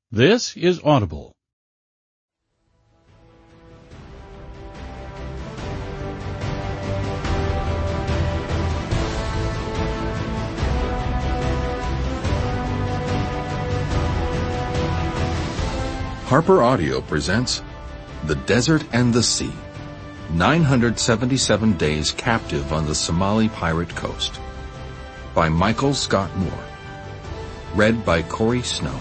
This is Audible. Harper Audio presents The Desert and the Sea, 977 Days Captive on the Somali Pirate Coast, by Michael Scott Moore. Read by Corey Snow.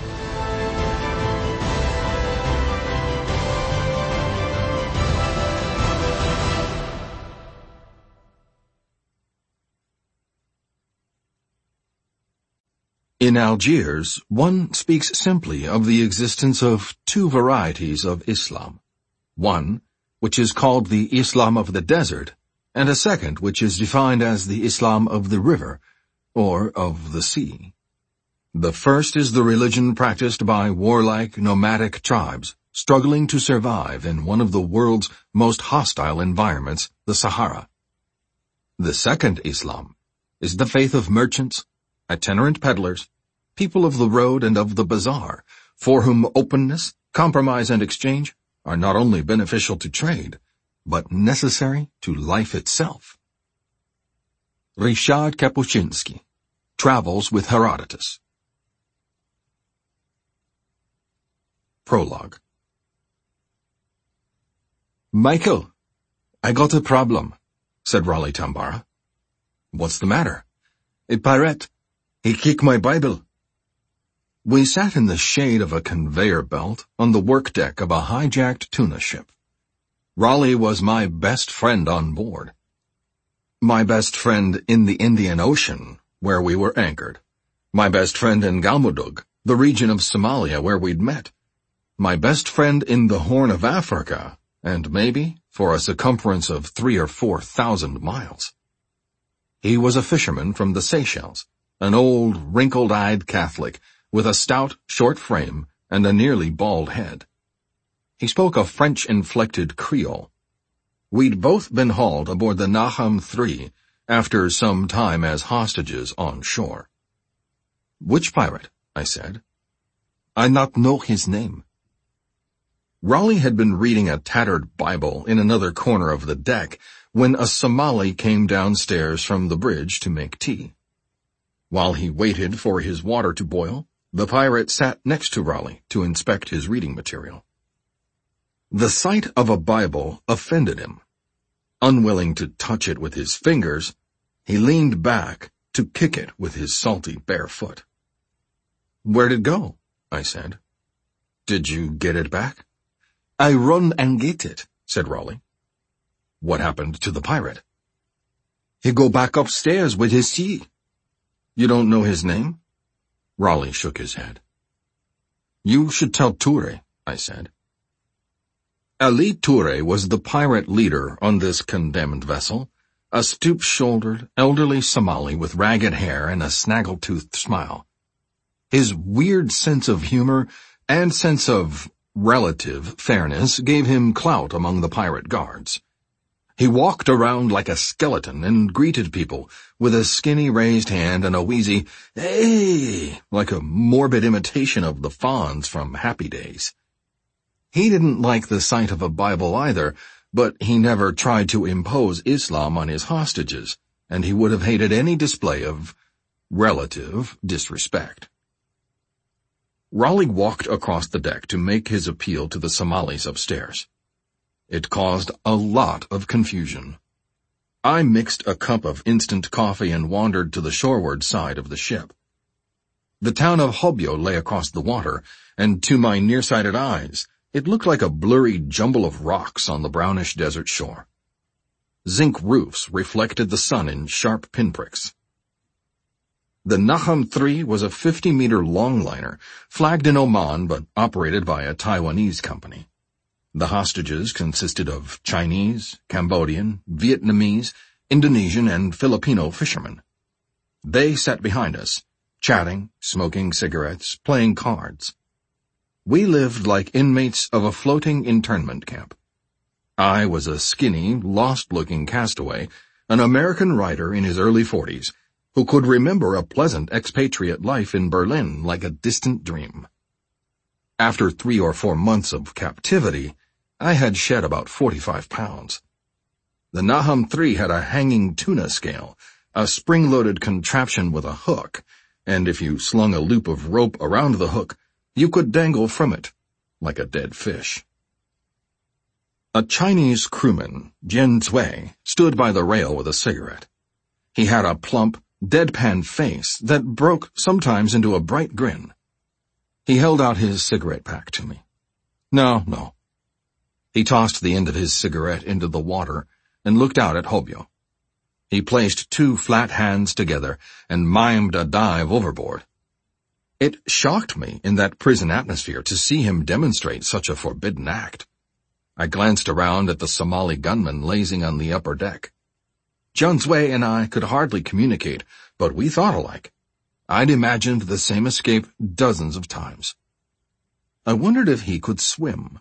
In Algiers, one speaks simply of the existence of two varieties of Islam. One, which is called the Islam of the desert, and a second which is defined as the Islam of the river, or of the sea. The first is the religion practiced by warlike nomadic tribes struggling to survive in one of the world's most hostile environments, the Sahara. The second Islam is the faith of merchants, itinerant peddlers, people of the road and of the bazaar, for whom openness, compromise, and exchange are not only beneficial to trade, but necessary to life itself. Ryszard Kapuscinski, Travels with Herodotus. Prologue. "Michael, I got a problem," said Raleigh Tambara. "What's the matter?" "A pirate. He kicked my Bible." We sat in the shade of a conveyor belt on the work deck of a hijacked tuna ship. Raleigh was my best friend on board. My best friend in the Indian Ocean, where we were anchored. My best friend in Galmudug, the region of Somalia where we'd met. My best friend in the Horn of Africa, and maybe for a circumference of 3,000 or 4,000 miles. He was a fisherman from the Seychelles, an old, wrinkled-eyed Catholic, with a stout, short frame and a nearly bald head. He spoke a French-inflected Creole. We'd both been hauled aboard the Nahum III after some time as hostages on shore. "Which pirate?" I said. "I not know his name." Raleigh had been reading a tattered Bible in another corner of the deck when a Somali came downstairs from the bridge to make tea. While he waited for his water to boil, the pirate sat next to Raleigh to inspect his reading material. The sight of a Bible offended him. Unwilling to touch it with his fingers, he leaned back to kick it with his salty bare foot. "Where'd it go?" I said. "Did you get it back?" "I run and get it," said Raleigh. "What happened to the pirate?" "He go back upstairs with his tea." "You don't know his name?" Raleigh shook his head. "You should tell Toure," I said. Ali Toure was the pirate leader on this condemned vessel, a stoop-shouldered, elderly Somali with ragged hair and a snaggle-toothed smile. His weird sense of humor and sense of relative fairness gave him clout among the pirate guards. He walked around like a skeleton and greeted people with a skinny raised hand and a wheezy, "Hey!" like a morbid imitation of the fawns from Happy Days. He didn't like the sight of a Bible either, but he never tried to impose Islam on his hostages, and he would have hated any display of relative disrespect. Raleigh walked across the deck to make his appeal to the Somalis upstairs. It caused a lot of confusion. I mixed a cup of instant coffee and wandered to the shoreward side of the ship. The town of Hobyo lay across the water, and to my nearsighted eyes, it looked like a blurry jumble of rocks on the brownish desert shore. Zinc roofs reflected the sun in sharp pinpricks. The Nahum III was a 50-meter longliner, flagged in Oman but operated by a Taiwanese company. The hostages consisted of Chinese, Cambodian, Vietnamese, Indonesian, and Filipino fishermen. They sat behind us, chatting, smoking cigarettes, playing cards. We lived like inmates of a floating internment camp. I was a skinny, lost-looking castaway, an American writer in his early 40s, who could remember a pleasant expatriate life in Berlin like a distant dream. After 3 or 4 months of captivity, I had shed about 45 pounds. The Nahum 3 had a hanging tuna scale, a spring-loaded contraption with a hook, and if you slung a loop of rope around the hook, you could dangle from it, like a dead fish. A Chinese crewman, Jian Cui, stood by the rail with a cigarette. He had a plump, deadpan face that broke sometimes into a bright grin. He held out his cigarette pack to me. No. He tossed the end of his cigarette into the water and looked out at Hobyo. He placed 2 flat hands together and mimed a dive overboard. It shocked me in that prison atmosphere to see him demonstrate such a forbidden act. I glanced around at the Somali gunmen lazing on the upper deck. Jian Cui and I could hardly communicate, but we thought alike. I'd imagined the same escape dozens of times. I wondered if he could swim.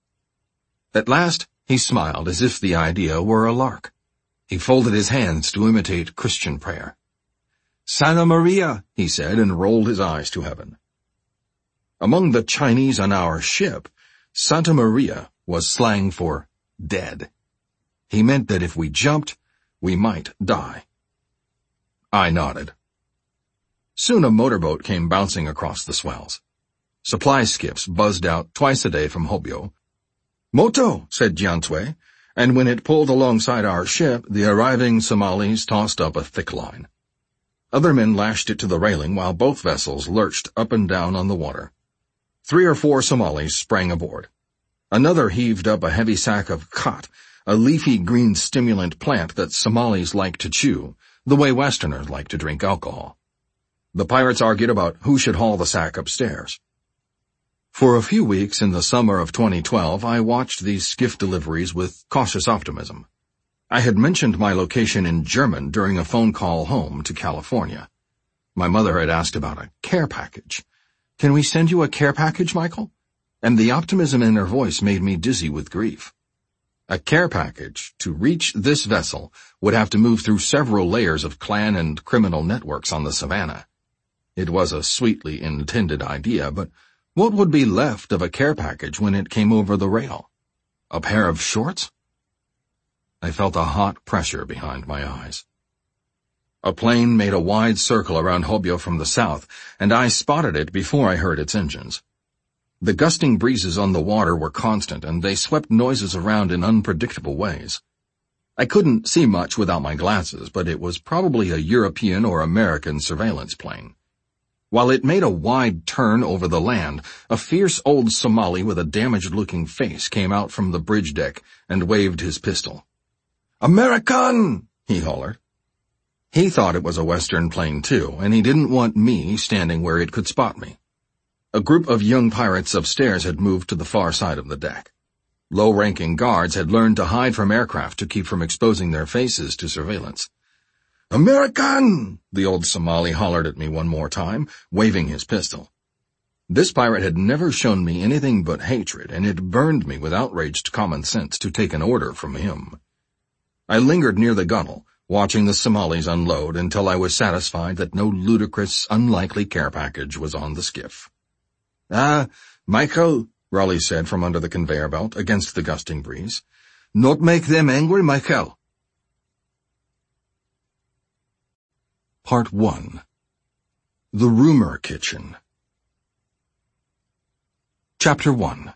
At last, he smiled as if the idea were a lark. He folded his hands to imitate Christian prayer. "Santa Maria," he said, and rolled his eyes to heaven. Among the Chinese on our ship, Santa Maria was slang for dead. He meant that if we jumped, we might die. I nodded. Soon a motorboat came bouncing across the swells. Supply skiffs buzzed out twice a day from Hobyo. "Moto," said Jian Cui, and when it pulled alongside our ship, the arriving Somalis tossed up a thick line. Other men lashed it to the railing while both vessels lurched up and down on the water. 3 or 4 Somalis sprang aboard. Another heaved up a heavy sack of khat, a leafy green stimulant plant that Somalis like to chew, the way Westerners like to drink alcohol. The pirates argued about who should haul the sack upstairs. For a few weeks in the summer of 2012, I watched these skiff deliveries with cautious optimism. I had mentioned my location in German during a phone call home to California. My mother had asked about a care package. "Can we send you a care package, Michael?" And the optimism in her voice made me dizzy with grief. A care package, to reach this vessel, would have to move through several layers of clan and criminal networks on the Savannah. It was a sweetly intended idea, but what would be left of a care package when it came over the rail? A pair of shorts? I felt a hot pressure behind my eyes. A plane made a wide circle around Hobyo from the south, and I spotted it before I heard its engines. The gusting breezes on the water were constant, and they swept noises around in unpredictable ways. I couldn't see much without my glasses, but it was probably a European or American surveillance plane. While it made a wide turn over the land, a fierce old Somali with a damaged-looking face came out from the bridge deck and waved his pistol. "American!" he hollered. He thought it was a Western plane too, and he didn't want me standing where it could spot me. A group of young pirates upstairs had moved to the far side of the deck. Low-ranking guards had learned to hide from aircraft to keep from exposing their faces to surveillance. "American!" the old Somali hollered at me one more time, waving his pistol. This pirate had never shown me anything but hatred, and it burned me with outraged common sense to take an order from him. I lingered near the gunwale, watching the Somalis unload until I was satisfied that no ludicrous, unlikely care package was on the skiff. Michael," Raleigh said from under the conveyor belt against the gusting breeze. "Not make them angry, Michael." Part 1. The Rumor Kitchen. Chapter 1.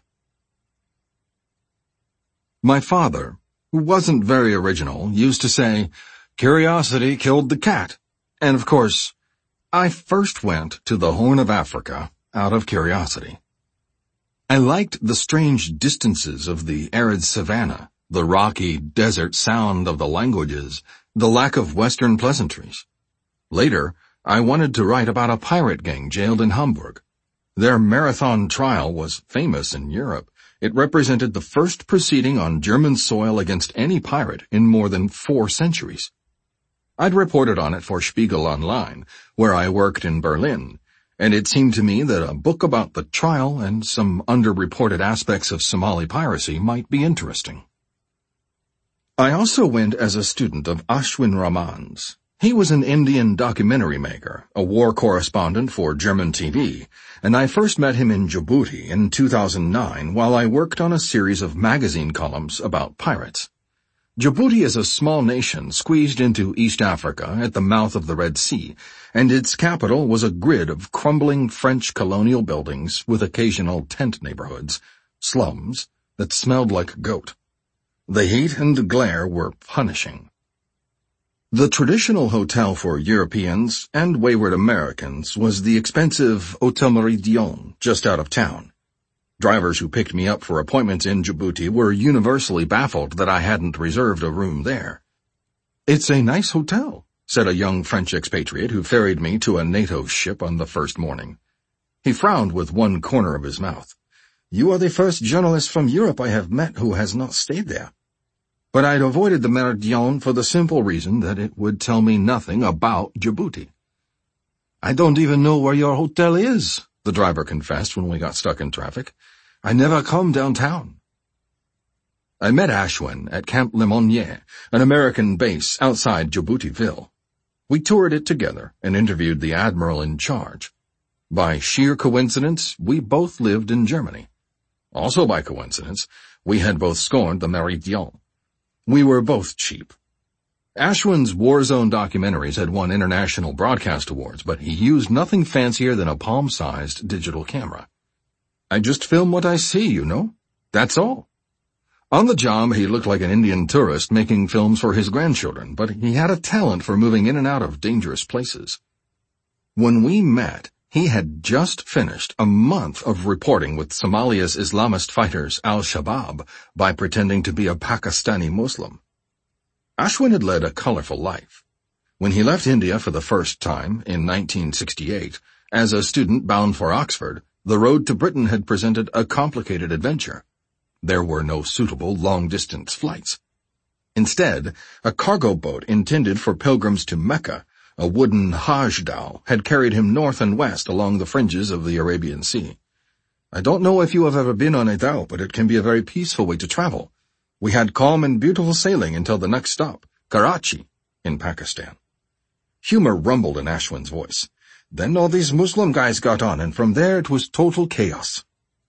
My father, who wasn't very original, used to say, "Curiosity killed the cat," and of course, I first went to the Horn of Africa out of curiosity. I liked the strange distances of the arid savanna, the rocky desert sound of the languages, the lack of Western pleasantries. Later, I wanted to write about a pirate gang jailed in Hamburg. Their marathon trial was famous in Europe. It represented the first proceeding on German soil against any pirate in more than 4 centuries. I'd reported on it for Spiegel Online, where I worked in Berlin, and it seemed to me that a book about the trial and some underreported aspects of Somali piracy might be interesting. I also went as a student of Ashwin Rahman's. He was an Indian documentary maker, a war correspondent for German TV, and I first met him in Djibouti in 2009 while I worked on a series of magazine columns about pirates. Djibouti is a small nation squeezed into East Africa at the mouth of the Red Sea, and its capital was a grid of crumbling French colonial buildings with occasional tent neighborhoods, slums, that smelled like goat. The heat and glare were punishing. The traditional hotel for Europeans and wayward Americans was the expensive Hotel Méridien just out of town. Drivers who picked me up for appointments in Djibouti were universally baffled that I hadn't reserved a room there. "It's a nice hotel," said a young French expatriate who ferried me to a NATO ship on the first morning. He frowned with one corner of his mouth. "You are the first journalist from Europe I have met who has not stayed there." But I'd avoided the Méridien for the simple reason that it would tell me nothing about Djibouti. "I don't even know where your hotel is," the driver confessed when we got stuck in traffic. "I never come downtown." I met Ashwin at Camp Lemonnier, an American base outside Djiboutiville. We toured it together and interviewed the admiral in charge. By sheer coincidence, we both lived in Germany. Also by coincidence, we had both scorned the Méridien. We were both cheap. Ashwin's war zone documentaries had won international broadcast awards, but he used nothing fancier than a palm-sized digital camera. "I just film what I see, you know. That's all." On the job, he looked like an Indian tourist making films for his grandchildren, but he had a talent for moving in and out of dangerous places. When we met, he had just finished a month of reporting with Somalia's Islamist fighters Al-Shabaab by pretending to be a Pakistani Muslim. Ashwin had led a colorful life. When he left India for the first time, in 1968, as a student bound for Oxford, the road to Britain had presented a complicated adventure. There were no suitable long-distance flights. Instead, a cargo boat intended for pilgrims to Mecca, a wooden Hajj dhow, had carried him north and west along the fringes of the Arabian Sea. "I don't know if you have ever been on a dhow, but it can be a very peaceful way to travel. We had calm and beautiful sailing until the next stop, Karachi, in Pakistan." Humor rumbled in Ashwin's voice. "Then all these Muslim guys got on, and from there it was total chaos."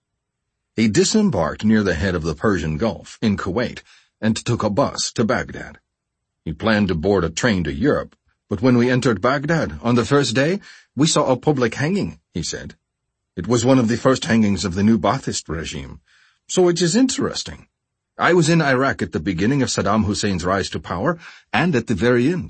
He disembarked near the head of the Persian Gulf, in Kuwait, and took a bus to Baghdad. He planned to board a train to Europe, but when we entered Baghdad on the first day, we saw a public hanging, he said. "It was one of the first hangings of the new Ba'athist regime. So it is interesting. I was in Iraq at the beginning of Saddam Hussein's rise to power, and at the very end."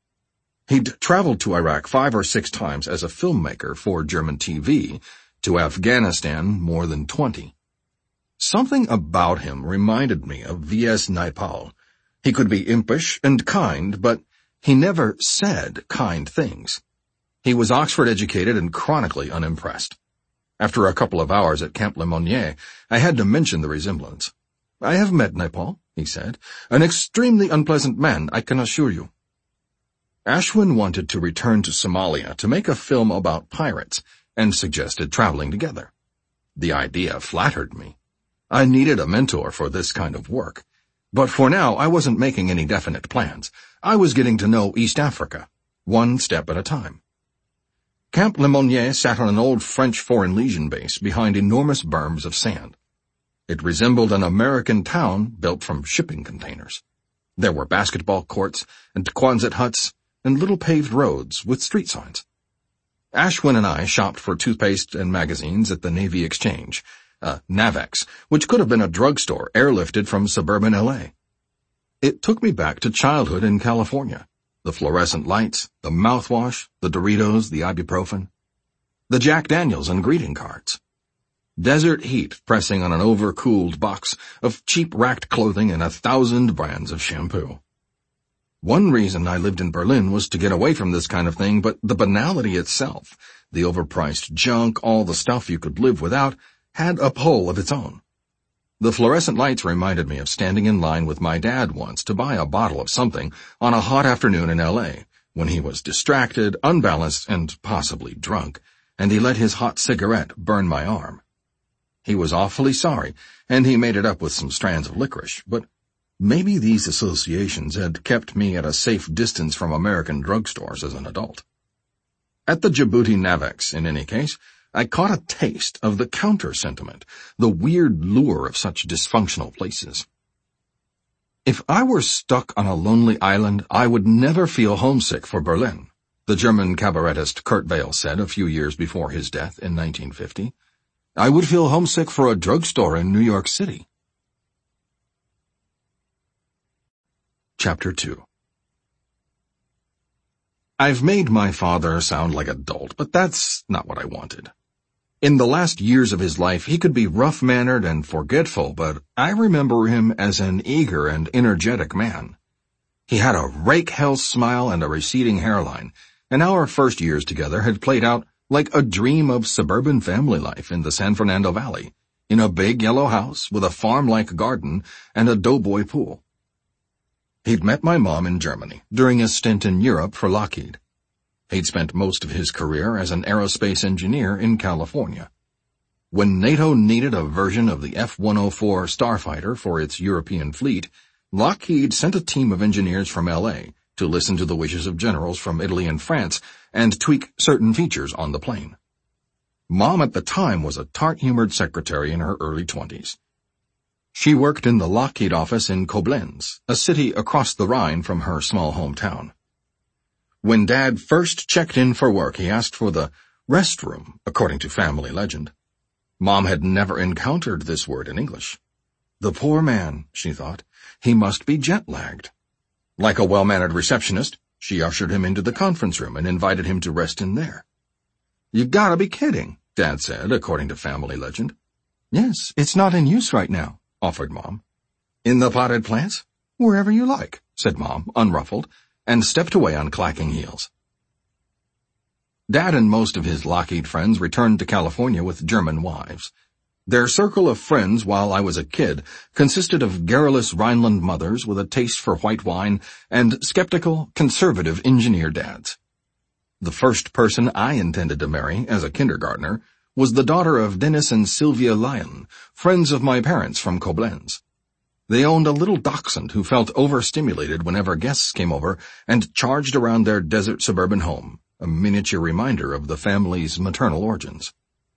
He'd traveled to Iraq 5 or 6 times as a filmmaker for German TV, to Afghanistan more than 20. Something about him reminded me of V.S. Naipaul. He could be impish and kind, but he never said kind things. He was Oxford-educated and chronically unimpressed. After a couple of hours at Camp Lemonnier, I had to mention the resemblance. "I have met Naipaul," he said. "An extremely unpleasant man, I can assure you." Ashwin wanted to return to Somalia to make a film about pirates and suggested traveling together. The idea flattered me. I needed a mentor for this kind of work. But for now, I wasn't making any definite plans. I was getting to know East Africa, one step at a time. Camp Lemonnier sat on an old French Foreign Legion base behind enormous berms of sand. It resembled an American town built from shipping containers. There were basketball courts and Quonset huts and little paved roads with street signs. Ashwin and I shopped for toothpaste and magazines at the Navy Exchange, Navex, which could have been a drugstore airlifted from suburban L.A. It took me back to childhood in California. The fluorescent lights, the mouthwash, the Doritos, the ibuprofen, the Jack Daniels and greeting cards. Desert heat pressing on an overcooled box of cheap racked clothing and 1,000 brands of shampoo. One reason I lived in Berlin was to get away from this kind of thing, but the banality itself, the overpriced junk, all the stuff you could live without, had a pull of its own. The fluorescent lights reminded me of standing in line with my dad once to buy a bottle of something on a hot afternoon in L.A., when he was distracted, unbalanced, and possibly drunk, and he let his hot cigarette burn my arm. He was awfully sorry, and he made it up with some strands of licorice, but Maybe these associations had kept me at a safe distance from American drugstores as an adult. At the Djibouti Navex, in any case, I caught a taste of the counter-sentiment, the weird lure of such dysfunctional places. If I were stuck on a lonely island, I would never feel homesick for Berlin, the German cabarettist Kurt Weill said a few years before his death in 1950. I would feel homesick for a drugstore in New York City. Chapter 2. I've made my father sound like a dolt, but that's not what I wanted. In the last years of his life, he could be rough-mannered and forgetful, but I remember him as an eager and energetic man. He had a rake-hell smile and a receding hairline, and our first years together had played out like a dream of suburban family life in the San Fernando Valley, in a big yellow house with a farm-like garden and a doughboy pool. He'd met my mom in Germany during a stint in Europe for Lockheed. He'd spent most of his career as an aerospace engineer in California. When NATO needed a version of the F-104 Starfighter for its European fleet, Lockheed sent a team of engineers from L.A. to listen to the wishes of generals from Italy and France and tweak certain features on the plane. Mom at the time was a tart-humored secretary in her early 20s. She worked in the Lockheed office in Koblenz, a city across the Rhine from her small hometown. When Dad first checked in for work, he asked for the restroom, according to family legend. Mom had never encountered this word in English. The poor man, she thought, he must be jet-lagged. Like a well-mannered receptionist, she ushered him into the conference room and invited him to rest in there. "You gotta be kidding," Dad said, according to family legend. "Yes, it's not in use right now," offered Mom. "In the potted plants?" "Wherever you like," said Mom, unruffled, and stepped away on clacking heels. Dad and most of his Lockheed friends returned to California with German wives. Their circle of friends while I was a kid consisted of garrulous Rhineland mothers with a taste for white wine and skeptical, conservative engineer dads. The first person I intended to marry as a kindergartner was the daughter of Dennis and Sylvia Lyon, friends of my parents from Koblenz. They owned a little dachshund who felt overstimulated whenever guests came over and charged around their desert suburban home, a miniature reminder of the family's maternal origins.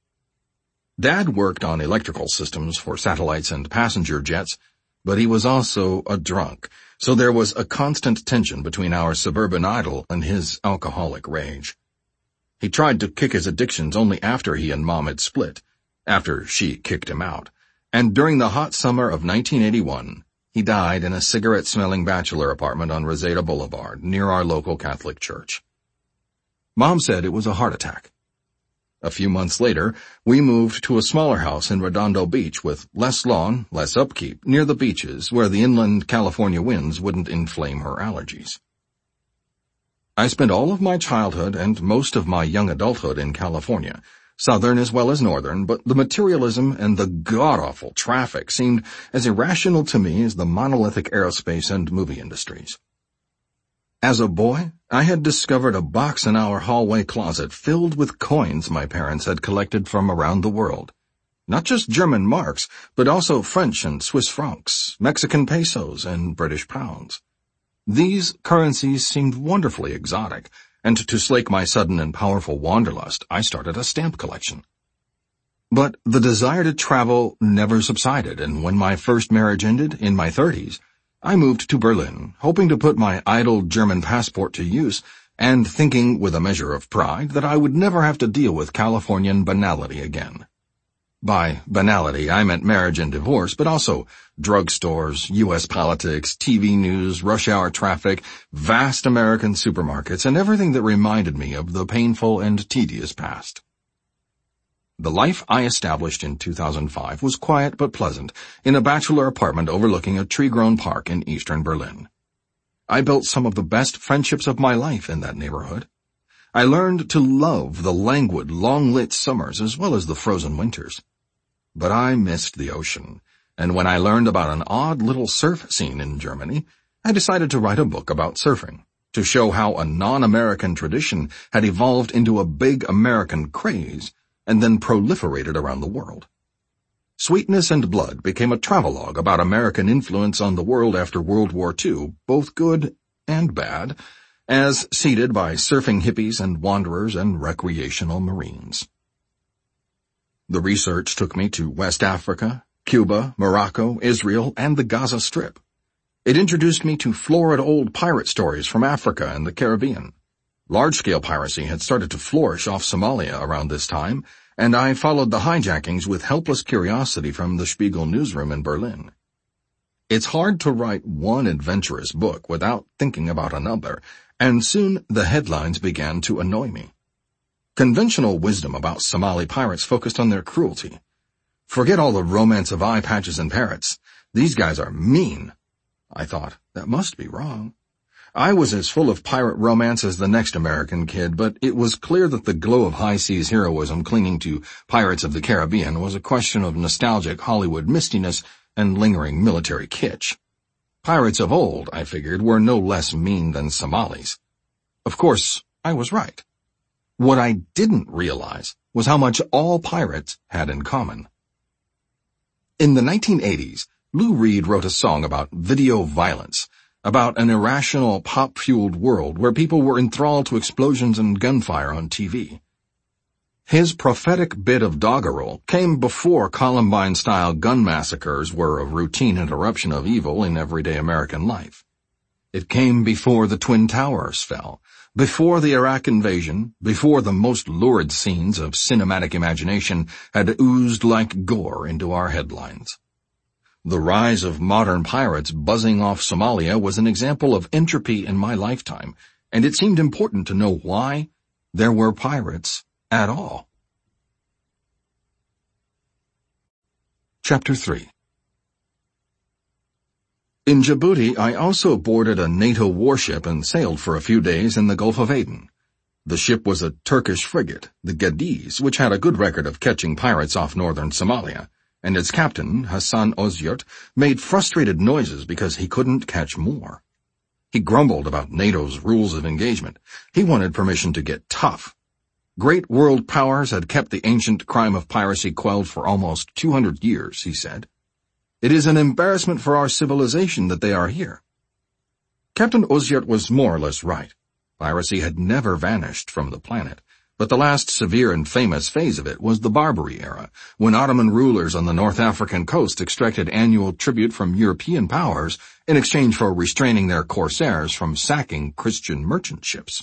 Dad worked on electrical systems for satellites and passenger jets, but he was also a drunk, so there was a constant tension between our suburban idol and his alcoholic rage. He tried to kick his addictions only after he and Mom had split, after she kicked him out. And during the hot summer of 1981, he died in a cigarette-smelling bachelor apartment on Reseda Boulevard, near our local Catholic church. Mom said it was a heart attack. A few months later, we moved to a smaller house in Redondo Beach with less lawn, less upkeep, near the beaches where the inland California winds wouldn't inflame her allergies. I spent all of my childhood and most of my young adulthood in California, southern as well as northern, but the materialism and the god-awful traffic seemed as irrational to me as the monolithic aerospace and movie industries. As a boy, I had discovered a box in our hallway closet filled with coins my parents had collected from around the world. Not just German marks, but also French and Swiss francs, Mexican pesos, and British pounds. These currencies seemed wonderfully exotic, and to slake my sudden and powerful wanderlust, I started a stamp collection. But the desire to travel never subsided, and when my first marriage ended, in my 30s, I moved to Berlin, hoping to put my idle German passport to use, and thinking with a measure of pride that I would never have to deal with Californian banality again. By banality, I meant marriage and divorce, but also drugstores, U.S. politics, TV news, rush hour traffic, vast American supermarkets, and everything that reminded me of the painful and tedious past. The life I established in 2005 was quiet but pleasant, in a bachelor apartment overlooking a tree-grown park in eastern Berlin. I built some of the best friendships of my life in that neighborhood. I learned to love the languid, long-lit summers as well as the frozen winters. But I missed the ocean, and when I learned about an odd little surf scene in Germany, I decided to write a book about surfing, to show how a non-American tradition had evolved into a big American craze and then proliferated around the world. Sweetness and Blood became a travelogue about American influence on the world after World War II, both good and bad, as seeded by surfing hippies and wanderers and recreational Marines. The research took me to West Africa, Cuba, Morocco, Israel, and the Gaza Strip. It introduced me to florid old pirate stories from Africa and the Caribbean. Large-scale piracy had started to flourish off Somalia around this time, and I followed the hijackings with helpless curiosity from the Spiegel newsroom in Berlin. It's hard to write one adventurous book without thinking about another, and soon the headlines began to annoy me. Conventional wisdom about Somali pirates focused on their cruelty. Forget all the romance of eye patches and parrots. These guys are mean. I thought, that must be wrong. I was as full of pirate romance as the next American kid, but it was clear that the glow of high seas heroism clinging to Pirates of the Caribbean was a question of nostalgic Hollywood mistiness and lingering military kitsch. Pirates of old, I figured, were no less mean than Somalis. Of course, I was right. What I didn't realize was how much all pirates had in common. In the 1980s, Lou Reed wrote a song about video violence, about an irrational, pop-fueled world where people were enthralled to explosions and gunfire on TV. His prophetic bit of doggerel came before Columbine-style gun massacres were a routine interruption of evil in everyday American life. It came before the Twin Towers fell, before the Iraq invasion, before the most lurid scenes of cinematic imagination had oozed like gore into our headlines. The rise of modern pirates buzzing off Somalia was an example of entropy in my lifetime, and it seemed important to know why there were pirates at all. Chapter 3. In Djibouti, I also boarded a NATO warship and sailed for a few days in the Gulf of Aden. The ship was a Turkish frigate, the Gadiz, which had a good record of catching pirates off northern Somalia, and its captain, Hassan Ozyurt, made frustrated noises because he couldn't catch more. He grumbled about NATO's rules of engagement. He wanted permission to get tough. Great world powers had kept the ancient crime of piracy quelled for almost 200 years, he said. It is an embarrassment for our civilization that they are here. Captain Ozyurt was more or less right. Piracy had never vanished from the planet, but the last severe and famous phase of it was the Barbary era, when Ottoman rulers on the North African coast extracted annual tribute from European powers in exchange for restraining their corsairs from sacking Christian merchant ships.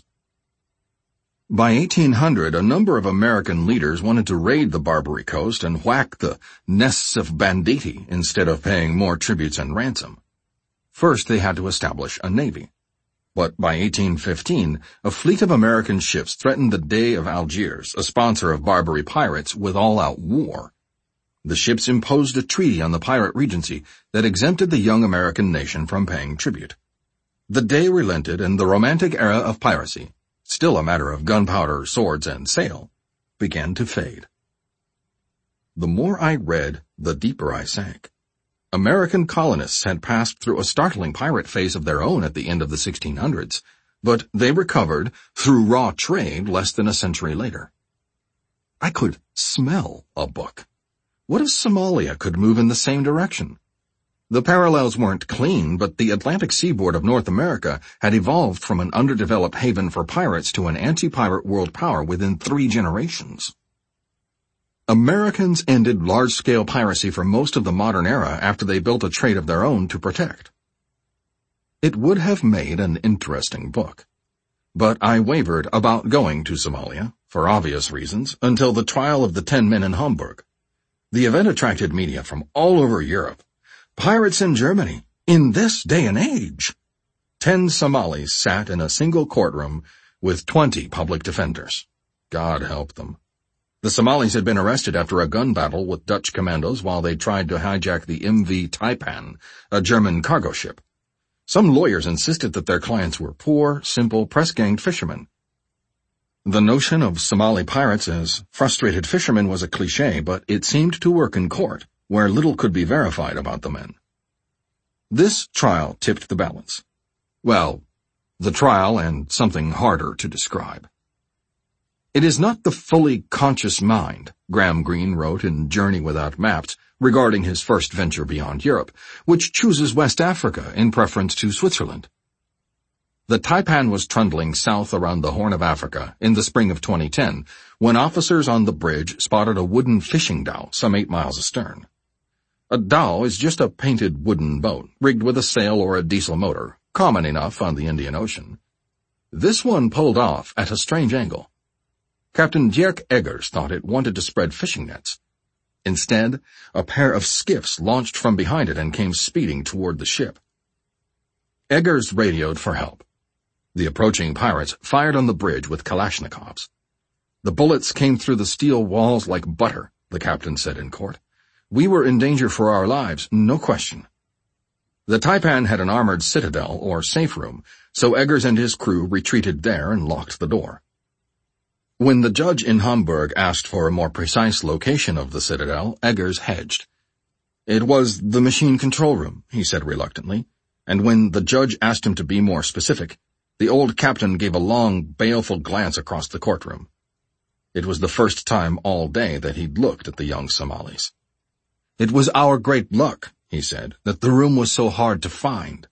By 1800, a number of American leaders wanted to raid the Barbary coast and whack the nests of banditti instead of paying more tributes and ransom. First, they had to establish a navy. But by 1815, a fleet of American ships threatened the Dey of Algiers, a sponsor of Barbary pirates, with all-out war. The ships imposed a treaty on the pirate regency that exempted the young American nation from paying tribute. The Dey relented, and the romantic era of piracy, still a matter of gunpowder, swords, and sail, began to fade. The more I read, the deeper I sank. American colonists had passed through a startling pirate phase of their own at the end of the 1600s, but they recovered through raw trade less than a century later. I could smell a book. What if Somalia could move in the same direction? The parallels weren't clean, but the Atlantic seaboard of North America had evolved from an underdeveloped haven for pirates to an anti-pirate world power within 3 generations. Americans ended large-scale piracy for most of the modern era after they built a trade of their own to protect. It would have made an interesting book. But I wavered about going to Somalia, for obvious reasons, until the trial of the 10 men in Hamburg. The event attracted media from all over Europe. Pirates in Germany, in this day and age. 10 Somalis sat in a single courtroom with 20 public defenders. God help them. The Somalis had been arrested after a gun battle with Dutch commandos while they tried to hijack the MV Taipan, a German cargo ship. Some lawyers insisted that their clients were poor, simple, press-ganged fishermen. The notion of Somali pirates as frustrated fishermen was a cliché, but it seemed to work in court, where little could be verified about the men. This trial tipped the balance. Well, the trial and something harder to describe. It is not the fully conscious mind, Graham Greene wrote in Journey Without Maps, regarding his first venture beyond Europe, which chooses West Africa in preference to Switzerland. The Taipan was trundling south around the Horn of Africa in the spring of 2010 when officers on the bridge spotted a wooden fishing dhow some 8 miles astern. A dhow is just a painted wooden boat, rigged with a sail or a diesel motor, common enough on the Indian Ocean. This one pulled off at a strange angle. Captain Dirk Eggers thought it wanted to spread fishing nets. Instead, a pair of skiffs launched from behind it and came speeding toward the ship. Eggers radioed for help. The approaching pirates fired on the bridge with Kalashnikovs. The bullets came through the steel walls like butter, the captain said in court. We were in danger for our lives, no question. The Taipan had an armored citadel or safe room, so Eggers and his crew retreated there and locked the door. When the judge in Hamburg asked for a more precise location of the citadel, Eggers hedged. It was the machine control room, he said reluctantly, and when the judge asked him to be more specific, the old captain gave a long, baleful glance across the courtroom. It was the first time all day that he'd looked at the young Somalis. It was our great luck, he said, that the room was so hard to find.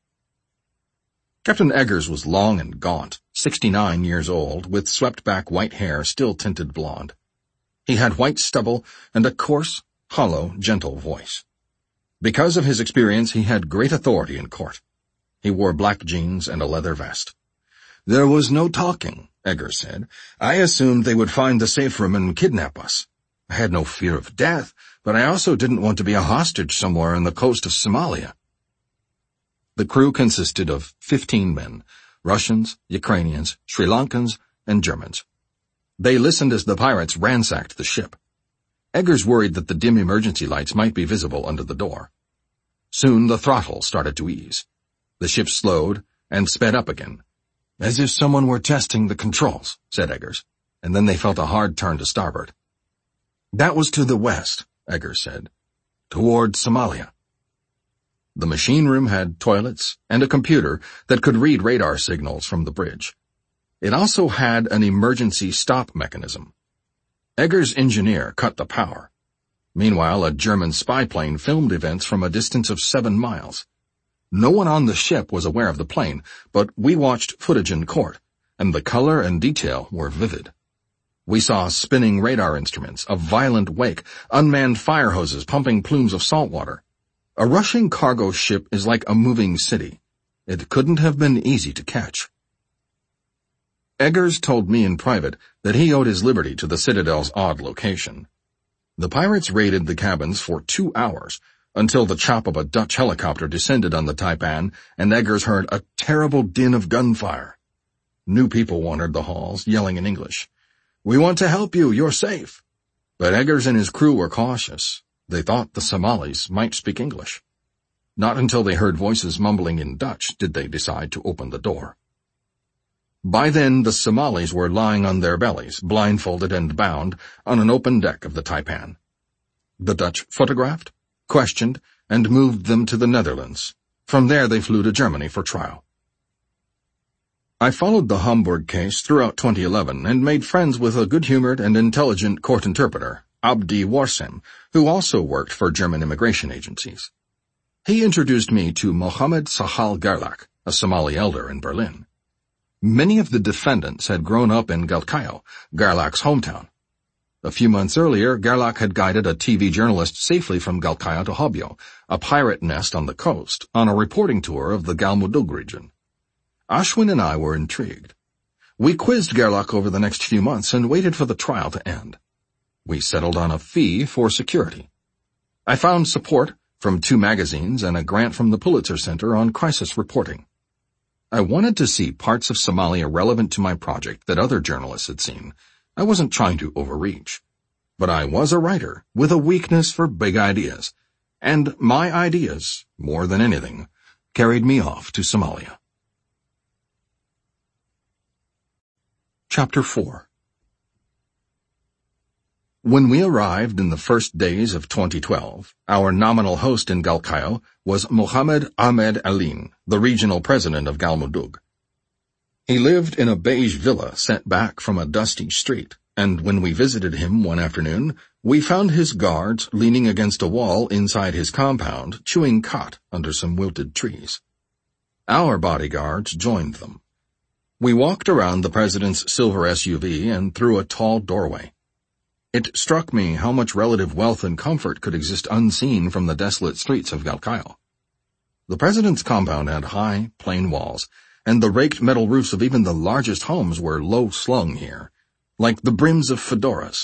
Captain Eggers was long and gaunt, 69 years old, with swept-back white hair still tinted blonde. He had white stubble and a coarse, hollow, gentle voice. Because of his experience, he had great authority in court. He wore black jeans and a leather vest. There was no talking, Eggers said. I assumed they would find the safe room and kidnap us. I had no fear of death, but I also didn't want to be a hostage somewhere on the coast of Somalia. The crew consisted of 15 men, Russians, Ukrainians, Sri Lankans, and Germans. They listened as the pirates ransacked the ship. Eggers worried that the dim emergency lights might be visible under the door. Soon the throttle started to ease. The ship slowed and sped up again. As if someone were testing the controls, said Eggers, and then they felt a hard turn to starboard. That was to the west, Eggers said, toward Somalia. The machine room had toilets and a computer that could read radar signals from the bridge. It also had an emergency stop mechanism. Eggers' engineer cut the power. Meanwhile, a German spy plane filmed events from a distance of 7 miles. No one on the ship was aware of the plane, but we watched footage in court, and the color and detail were vivid. We saw spinning radar instruments, a violent wake, unmanned fire hoses pumping plumes of salt water. A rushing cargo ship is like a moving city. It couldn't have been easy to catch. Eggers told me in private that he owed his liberty to the Citadel's odd location. The pirates raided the cabins for 2 hours, until the chop of a Dutch helicopter descended on the Taipan and Eggers heard a terrible din of gunfire. New people wandered the halls, yelling in English, "We want to help you, you're safe." But Eggers and his crew were cautious. They thought the Somalis might speak English. Not until they heard voices mumbling in Dutch did they decide to open the door. By then, the Somalis were lying on their bellies, blindfolded and bound, on an open deck of the Taipan. The Dutch photographed, questioned, and moved them to the Netherlands. From there they flew to Germany for trial. I followed the Hamburg case throughout 2011 and made friends with a good-humored and intelligent court interpreter, Abdi Warsem, who also worked for German immigration agencies. He introduced me to Mohammed Sahal Garlak, a Somali elder in Berlin. Many of the defendants had grown up in Galkayo, Garlak's hometown. A few months earlier, Garlak had guided a TV journalist safely from Galkayo to Hobyo, a pirate nest on the coast, on a reporting tour of the Galmudug region. Ashwin and I were intrigued. We quizzed Garlak over the next few months and waited for the trial to end. We settled on a fee for security. I found support from 2 magazines and a grant from the Pulitzer Center on crisis reporting. I wanted to see parts of Somalia relevant to my project that other journalists had seen. I wasn't trying to overreach. But I was a writer with a weakness for big ideas. And my ideas, more than anything, carried me off to Somalia. Chapter 4. When we arrived in the first days of 2012, our nominal host in Galkayo was Mohammed Ahmed Aline, the regional president of Galmudug. He lived in a beige villa set back from a dusty street, and when we visited him one afternoon, We found his guards leaning against a wall inside his compound, chewing khat under some wilted trees. Our bodyguards joined them. We walked around the president's silver SUV and through a tall doorway. It struck me how much relative wealth and comfort could exist unseen from the desolate streets of Galkayo. The president's compound had high, plain walls, and the raked metal roofs of even the largest homes were low-slung here, like the brims of fedoras.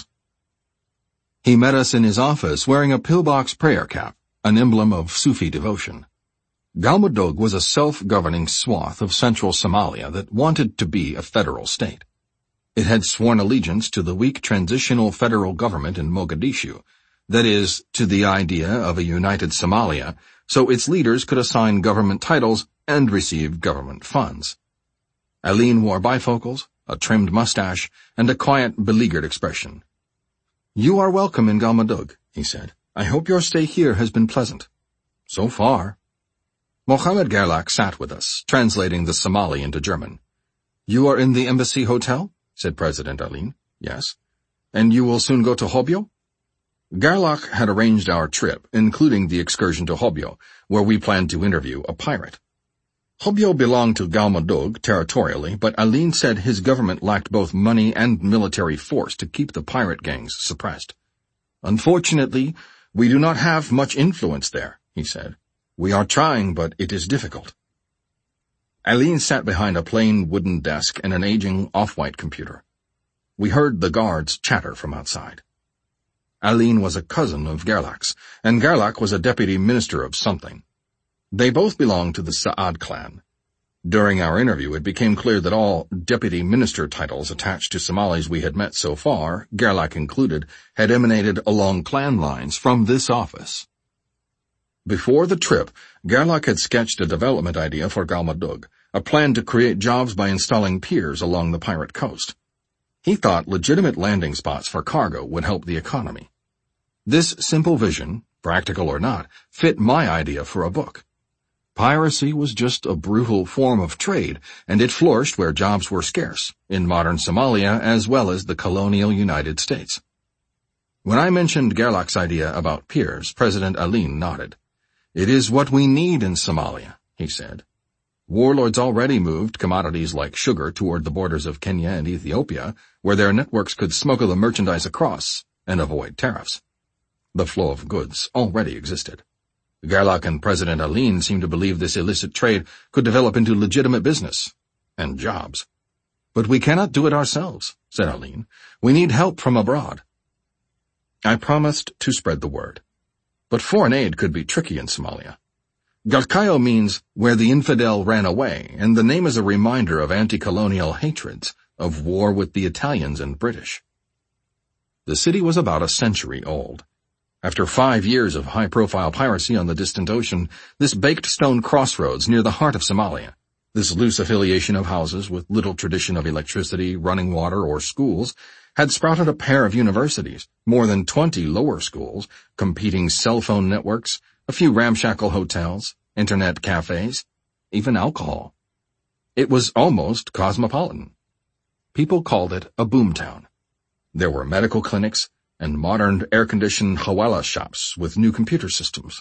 He met us in his office wearing a pillbox prayer cap, an emblem of Sufi devotion. Galmudug was a self-governing swath of central Somalia that wanted to be a federal state. It had sworn allegiance to the weak transitional federal government in Mogadishu, that is, to the idea of a united Somalia, so its leaders could assign government titles and receive government funds. Aline wore bifocals, a trimmed mustache, and a quiet, beleaguered expression. "You are welcome in Galmudug," he said. "I hope your stay here has been pleasant." "So far." Mohammed Gerlach sat with us, translating the Somali into German. "You are in the embassy hotel?" said President Aline. "Yes." "And you will soon go to Hobyo?" Gerlach had arranged our trip, including the excursion to Hobyo, where we planned to interview a pirate. Hobyo belonged to Galmudug territorially, but Aline said his government lacked both money and military force to keep the pirate gangs suppressed. "Unfortunately, we do not have much influence there," he said. "We are trying, but it is difficult." Aline sat behind a plain wooden desk and an aging off-white computer. We heard the guards chatter from outside. Aline was a cousin of Gerlach's, and Gerlach was a deputy minister of something. They both belonged to the Saad clan. During our interview, it became clear that all deputy minister titles attached to Somalis we had met so far, Gerlach included, had emanated along clan lines from this office. Before the trip, Gerlach had sketched a development idea for Galmudug, a plan to create jobs by installing piers along the pirate coast. He thought legitimate landing spots for cargo would help the economy. This simple vision, practical or not, fit my idea for a book. Piracy was just a brutal form of trade, and it flourished where jobs were scarce, in modern Somalia as well as the colonial United States. When I mentioned Gerlach's idea about piers, President Aline nodded. "It is what we need in Somalia," he said. Warlords already moved commodities like sugar toward the borders of Kenya and Ethiopia, where their networks could smuggle the merchandise across and avoid tariffs. The flow of goods already existed. Gerlach and President Aline seemed to believe this illicit trade could develop into legitimate business and jobs. "But we cannot do it ourselves," said Aline. "We need help from abroad." I promised to spread the word. But foreign aid could be tricky in Somalia. Galkayo means where the infidel ran away, and the name is a reminder of anti-colonial hatreds, of war with the Italians and British. The city was about a century old. After 5 years of high-profile piracy on the distant ocean, this baked stone crossroads near the heart of Somalia, this loose affiliation of houses with little tradition of electricity, running water, or schools, had sprouted a pair of universities, more than 20 lower schools, competing cell phone networks, a few ramshackle hotels, internet cafes, even alcohol. It was almost cosmopolitan. People called it a boomtown. There were medical clinics and modern air-conditioned hawala shops with new computer systems.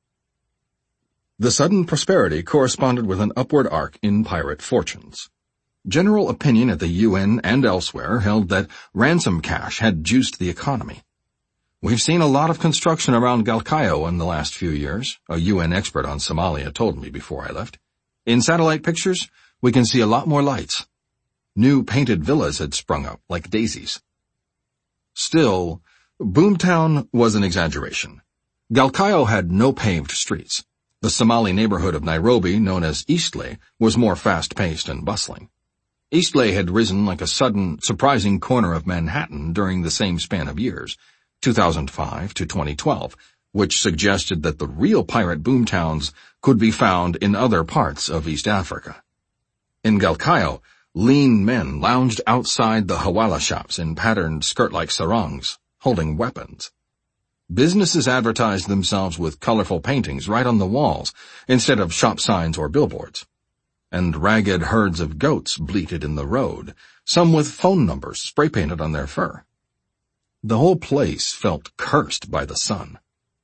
The sudden prosperity corresponded with an upward arc in pirate fortunes. General opinion at the UN and elsewhere held that ransom cash had juiced the economy. "We've seen a lot of construction around Galkayo in the last few years," a UN expert on Somalia told me before I left. "In satellite pictures, we can see a lot more lights." New painted villas had sprung up like daisies. Still, Boomtown was an exaggeration. Galkayo had no paved streets. The Somali neighborhood of Nairobi, known as Eastleigh, was more fast-paced and bustling. Eastleigh had risen like a sudden, surprising corner of Manhattan during the same span of years, 2005 to 2012, which suggested that the real pirate boomtowns could be found in other parts of East Africa. In Galkayo, lean men lounged outside the hawala shops in patterned skirt-like sarongs, holding weapons. Businesses advertised themselves with colorful paintings right on the walls, instead of shop signs or billboards. And ragged herds of goats bleated in the road, some with phone numbers spray-painted on their fur. The whole place felt cursed by the sun.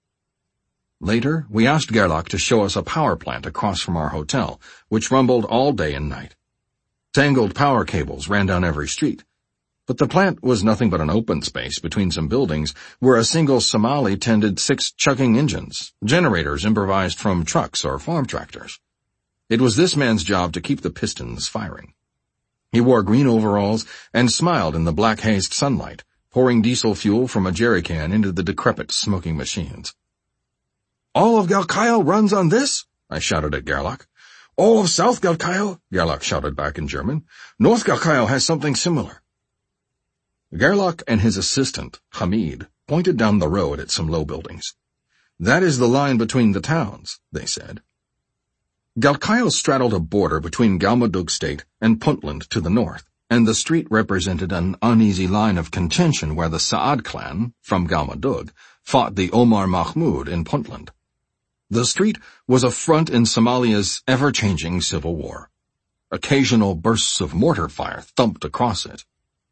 Later, we asked Gerlach to show us a power plant across from our hotel, which rumbled all day and night. Tangled power cables ran down every street. But the plant was nothing but an open space between some buildings where a single Somali tended 6 chugging engines, generators improvised from trucks or farm tractors. It was this man's job to keep the pistons firing. He wore green overalls and smiled in the black-hazed sunlight, pouring diesel fuel from a jerry can into the decrepit smoking machines. "All of Galkayo runs on this?" I shouted at Gerlach. "All of South Galkayo?" Gerlach shouted back in German. "North Galkayo has something similar." Gerlach and his assistant, Hamid, pointed down the road at some low buildings. "That is the line between the towns," they said. Galkayo straddled a border between Galmudug State and Puntland to the north, and the street represented an uneasy line of contention where the Saad clan, from Galmudug, fought the Omar Mahmud in Puntland. The street was a front in Somalia's ever-changing civil war. Occasional bursts of mortar fire thumped across it.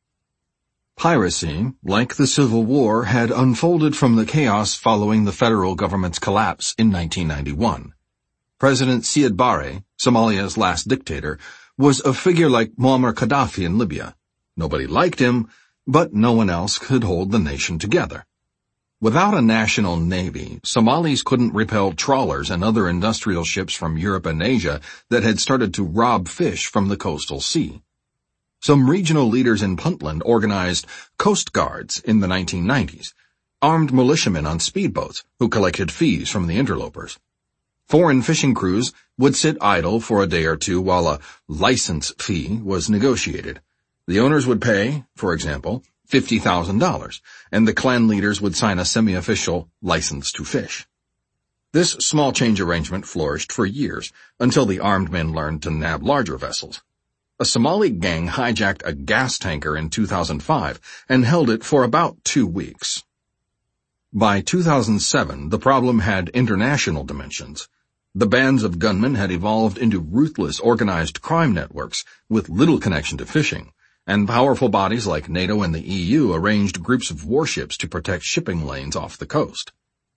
Piracy, like the Civil War, had unfolded from the chaos following the federal government's collapse in 1991. President Siad Barre, Somalia's last dictator, was a figure like Muammar Gaddafi in Libya. Nobody liked him, but no one else could hold the nation together. Without a national navy, Somalis couldn't repel trawlers and other industrial ships from Europe and Asia that had started to rob fish from the coastal sea. Some regional leaders in Puntland organized coast guards in the 1990s, armed militiamen on speedboats who collected fees from the interlopers. Foreign fishing crews would sit idle for a day or two while a license fee was negotiated. The owners would pay, for example, $50,000, and the clan leaders would sign a semi-official license to fish. This small change arrangement flourished for years, until the armed men learned to nab larger vessels. A Somali gang hijacked a gas tanker in 2005 and held it for about 2 weeks. By 2007, the problem had international dimensions. The bands of gunmen had evolved into ruthless organized crime networks with little connection to fishing, and powerful bodies like NATO and the EU arranged groups of warships to protect shipping lanes off the coast.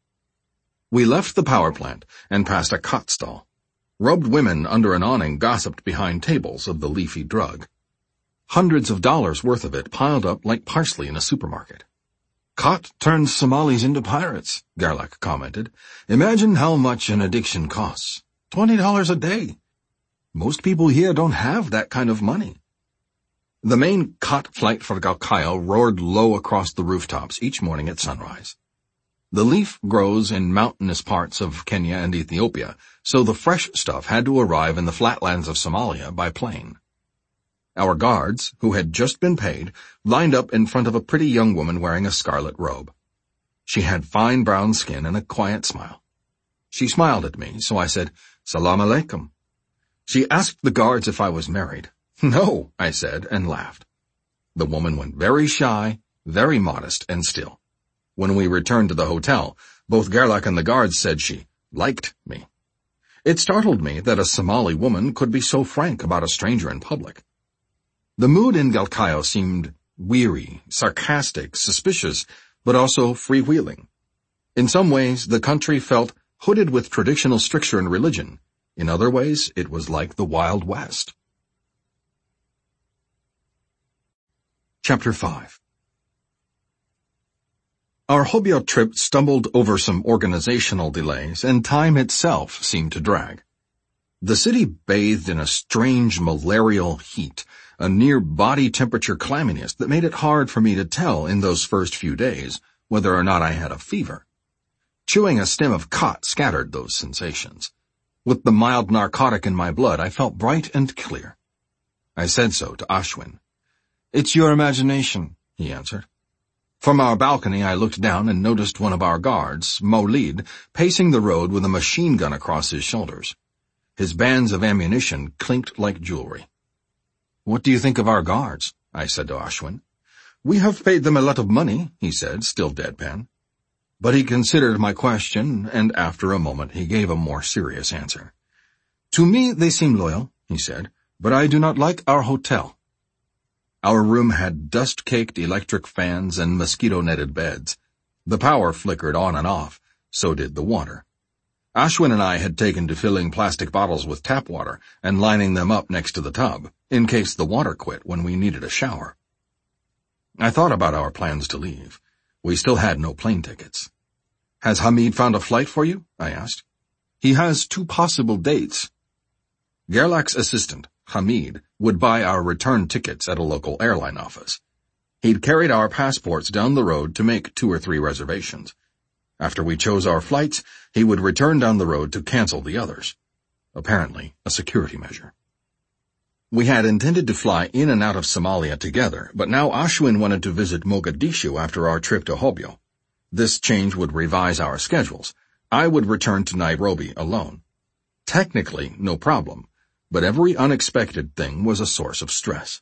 We left the power plant and passed a cot stall. Robed women under an awning gossiped behind tables of the leafy drug. Hundreds of dollars worth of it piled up like parsley in a supermarket. "Khat turns Somalis into pirates," Gerlach commented. "Imagine how much an addiction costs. $20 a day. Most people here don't have that kind of money." The main Khat flight for Galkayo roared low across the rooftops each morning at sunrise. The leaf grows in mountainous parts of Kenya and Ethiopia, so the fresh stuff had to arrive in the flatlands of Somalia by plane. Our guards, who had just been paid, lined up in front of a pretty young woman wearing a scarlet robe. She had fine brown skin and a quiet smile. She smiled at me, so I said, "Salam alaikum." She asked the guards if I was married. "No," I said, and laughed. The woman went very shy, very modest, and still. When we returned to the hotel, both Gerlach and the guards said she liked me. It startled me that a Somali woman could be so frank about a stranger in public. The mood in Galkayo seemed weary, sarcastic, suspicious, but also freewheeling. In some ways, the country felt hooded with traditional stricture and religion. In other ways, it was like the Wild West. Chapter 5. Our Hobyo trip stumbled over some organizational delays, and time itself seemed to drag. The city bathed in a strange malarial heat, a near-body temperature clamminess that made it hard for me to tell in those first few days whether or not I had a fever. Chewing a stem of khat scattered those sensations. With the mild narcotic in my blood, I felt bright and clear. I said so to Ashwin. "It's your imagination," he answered. From our balcony, I looked down and noticed one of our guards, Maulid, pacing the road with a machine gun across his shoulders. His bands of ammunition clinked like jewelry. "What do you think of our guards?" I said to Ashwin. "We have paid them a lot of money," he said, still deadpan. But he considered my question, and after a moment he gave a more serious answer. "To me they seem loyal," he said, "but I do not like our hotel." Our room had dust-caked electric fans and mosquito-netted beds. The power flickered on and off, so did the water. Ashwin and I had taken to filling plastic bottles with tap water and lining them up next to the tub, in case the water quit when we needed a shower. I thought about our plans to leave. We still had no plane tickets. "Has Hamid found a flight for you?" I asked. "He has 2 possible dates." Gerlach's assistant, Hamid, would buy our return tickets at a local airline office. He'd carried our passports down the road to make 2 or 3 reservations. After we chose our flights, he would return down the road to cancel the others. Apparently, a security measure. We had intended to fly in and out of Somalia together, but now Ashwin wanted to visit Mogadishu after our trip to Hobyo. This change would revise our schedules. I would return to Nairobi alone. Technically, no problem, but every unexpected thing was a source of stress.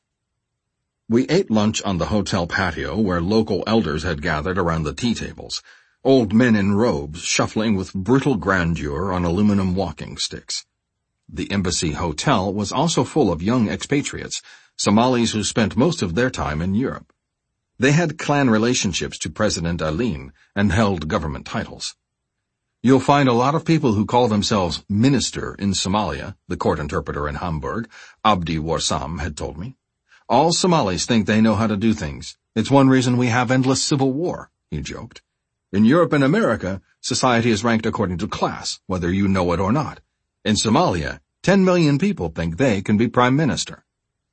We ate lunch on the hotel patio where local elders had gathered around the tea tables, old men in robes shuffling with brutal grandeur on aluminum walking sticks. The Embassy Hotel was also full of young expatriates, Somalis who spent most of their time in Europe. They had clan relationships to President Aline and held government titles. "You'll find a lot of people who call themselves minister in Somalia," the court interpreter in Hamburg, Abdi Warsam, had told me. "All Somalis think they know how to do things. It's one reason we have endless civil war," he joked. "In Europe and America, society is ranked according to class, whether you know it or not. In Somalia, 10 million people think they can be prime minister."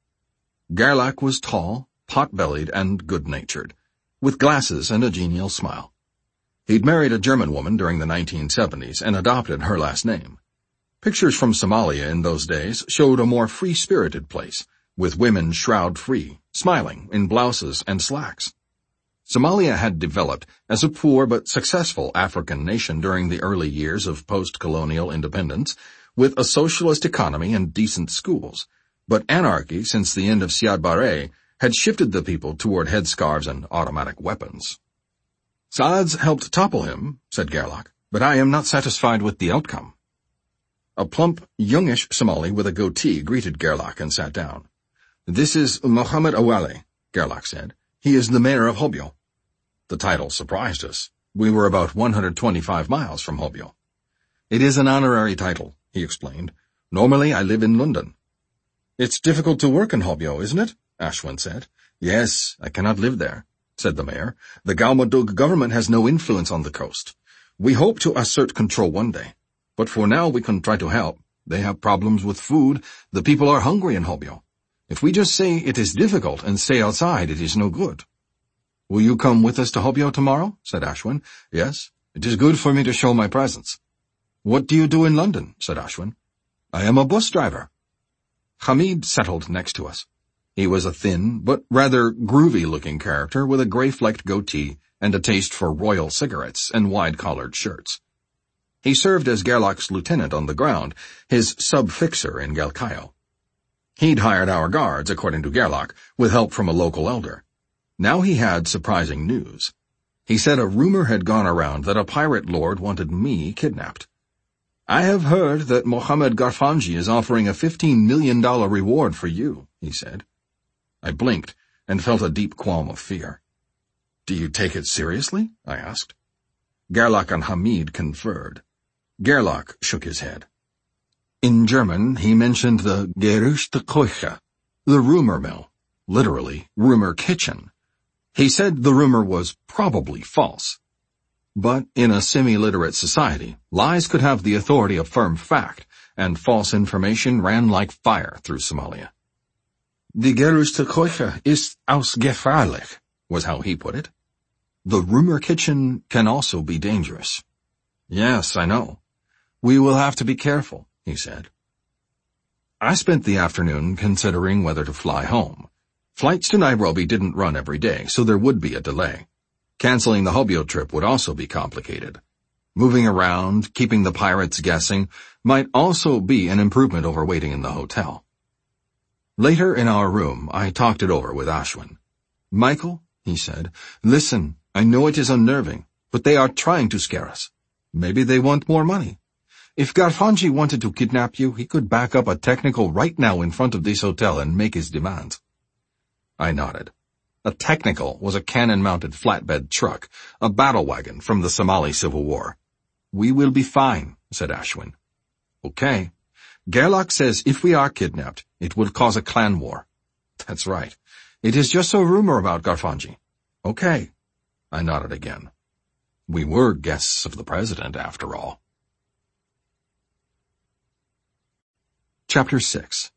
Gerlach was tall, pot-bellied, and good-natured, with glasses and a genial smile. He'd married a German woman during the 1970s and adopted her last name. Pictures from Somalia in those days showed a more free-spirited place, with women shroud-free, smiling in blouses and slacks. Somalia had developed as a poor but successful African nation during the early years of post-colonial independence, with a socialist economy and decent schools, but anarchy since the end of Siad Barre had shifted the people toward headscarves and automatic weapons. "Saad's helped topple him," said Gerlach, "but I am not satisfied with the outcome." A plump, youngish Somali with a goatee greeted Gerlach and sat down. "This is Mohammed Awale," Gerlach said. "He is the mayor of Hobyo." The title surprised us. We were about 125 miles from Hobyo. "It is an honorary title," he explained. "Normally I live in London." "It's difficult to work in Hobyo, isn't it?" Ashwin said. "Yes, I cannot live there," said the mayor. "The Galmudug government has no influence on the coast. We hope to assert control one day. But for now we can try to help. They have problems with food. The people are hungry in Hobyo. If we just say it is difficult and stay outside, it is no good." "Will you come with us to Hobyo tomorrow?" said Ashwin. "Yes, it is good for me to show my presence." "What do you do in London?" said Ashwin. "I am a bus driver." Hamid settled next to us. He was a thin, but rather groovy-looking character with a gray-flecked goatee and a taste for royal cigarettes and wide-collared shirts. He served as Gerlach's lieutenant on the ground, his sub-fixer in Galkayo. He'd hired our guards, according to Gerlach, with help from a local elder. Now he had surprising news. He said a rumor had gone around that a pirate lord wanted me kidnapped. "I have heard that Mohammed Garfanji is offering a $15 million reward for you," he said. I blinked and felt a deep qualm of fear. "Do you take it seriously?" I asked. Gerlach and Hamid conferred. Gerlach shook his head. In German, he mentioned the Gerüchteküche, the rumor mill, literally rumor kitchen. He said the rumor was probably false. But in a semi-literate society, lies could have the authority of firm fact, and false information ran like fire through Somalia. "Die Gerüchteküche ist ausgefährlich," was how he put it. "The rumor kitchen can also be dangerous." "Yes, I know. We will have to be careful," he said. I spent the afternoon considering whether to fly home. Flights to Nairobi didn't run every day, so there would be a delay. Canceling the Hobyo trip would also be complicated. Moving around, keeping the pirates guessing, might also be an improvement over waiting in the hotel. Later in our room, I talked it over with Ashwin. "Michael," he said, "listen, I know it is unnerving, but they are trying to scare us. Maybe they want more money. If Garfanji wanted to kidnap you, he could back up a technical right now in front of this hotel and make his demands." I nodded. A technical was a cannon-mounted flatbed truck, a battle wagon from the Somali Civil War. We will be fine, said Ashwin. Okay. Gerlach says if we are kidnapped, it will cause a clan war. That's right. It is just a rumor about Garfanji. Okay. I nodded again. We were guests of the president, after all. Chapter 6.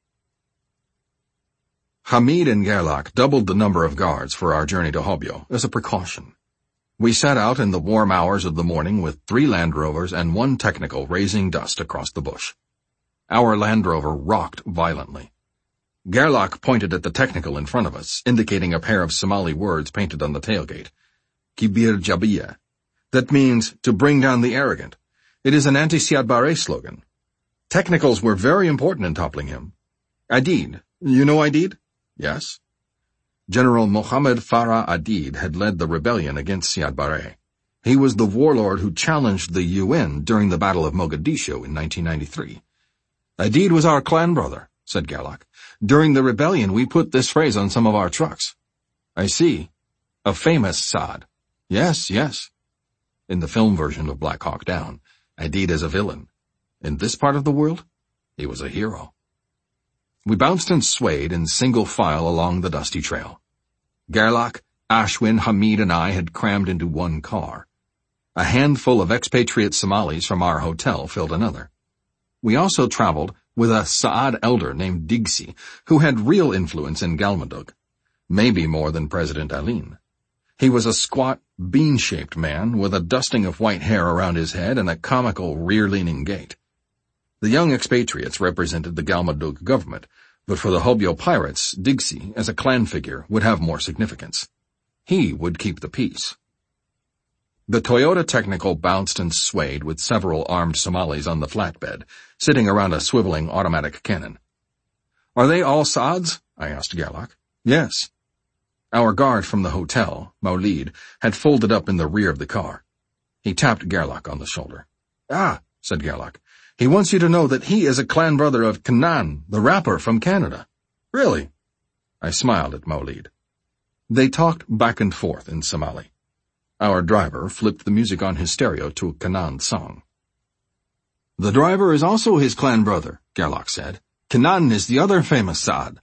Hamid and Gerlach doubled the number of guards for our journey to Hobyo as a precaution. We set out in the warm hours of the morning with 3 Land Rovers and 1 technical raising dust across the bush. Our Land Rover rocked violently. Gerlach pointed at the technical in front of us, indicating a pair of Somali words painted on the tailgate. Kibir Jabiya. That means to bring down the arrogant. It is an anti-Siad Barre slogan. Technicals were very important in toppling him. Adid. You know Adid? Yes. General Mohammed Farah Adid had led the rebellion against Siad Barre. He was the warlord who challenged the UN during the Battle of Mogadishu in 1993. Adid was our clan brother, said Gerlach. During the rebellion we put this phrase on some of our trucks. I see. A famous Saad. Yes, yes. In the film version of Black Hawk Down, Adid is a villain. In this part of the world, he was a hero. We bounced and swayed in single file along the dusty trail. Gerlach, Ashwin, Hamid, and I had crammed into 1 car. A handful of expatriate Somalis from our hotel filled another. We also traveled with a Saad elder named Digsi, who had real influence in Galmudug, maybe more than President Aline. He was a squat, bean-shaped man with a dusting of white hair around his head and a comical rear-leaning gait. The young expatriates represented the Galmudug government, but for the Hobyo pirates, Digsi, as a clan figure, would have more significance. He would keep the peace. The Toyota Technical bounced and swayed with several armed Somalis on the flatbed, sitting around a swiveling automatic cannon. Are they all Saads? I asked Gerlach. Yes. Our guard from the hotel, Maulid, had folded up in the rear of the car. He tapped Gerlach on the shoulder. Ah, said Gerlach. He wants you to know that he is a clan brother of Kanan, the rapper from Canada. Really? I smiled at Maulid. They talked back and forth in Somali. Our driver flipped the music on his stereo to a Kanan song. The driver is also his clan brother, Gerlach said. Kanan is the other famous Saad.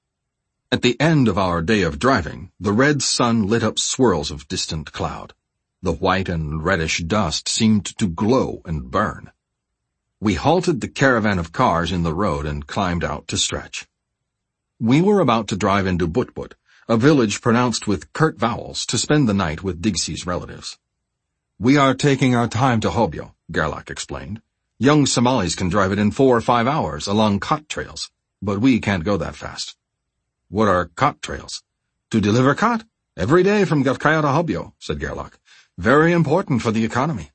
At the end of our day of driving, the red sun lit up swirls of distant cloud. The white and reddish dust seemed to glow and burn. We halted the caravan of cars in the road and climbed out to stretch. We were about to drive into Butbut, a village pronounced with curt vowels, to spend the night with Digsi's relatives. We are taking our time to Hobyo, Gerlach explained. Young Somalis can drive it in 4 or 5 hours along cot trails, but we can't go that fast. What are cot trails? To deliver cot, every day from Galkayo to Hobyo, said Gerlach. Very important for the economy.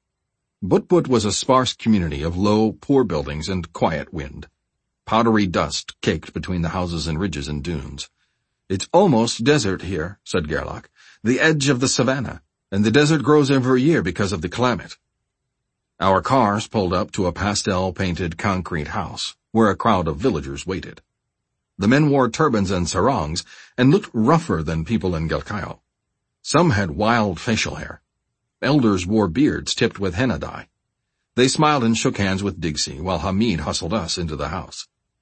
Butbut was a sparse community of low, poor buildings and quiet wind. Powdery dust caked between the houses and ridges and dunes. It's almost desert here, said Gerlach, the edge of the savannah, and the desert grows every year because of the climate. Our cars pulled up to a pastel-painted concrete house, where a crowd of villagers waited. The men wore turbans and sarongs and looked rougher than people in Galkayo. Some had wild facial hair. Elders wore beards tipped with henna dye. They smiled and shook hands with Digsi while Hamid hustled us into the house.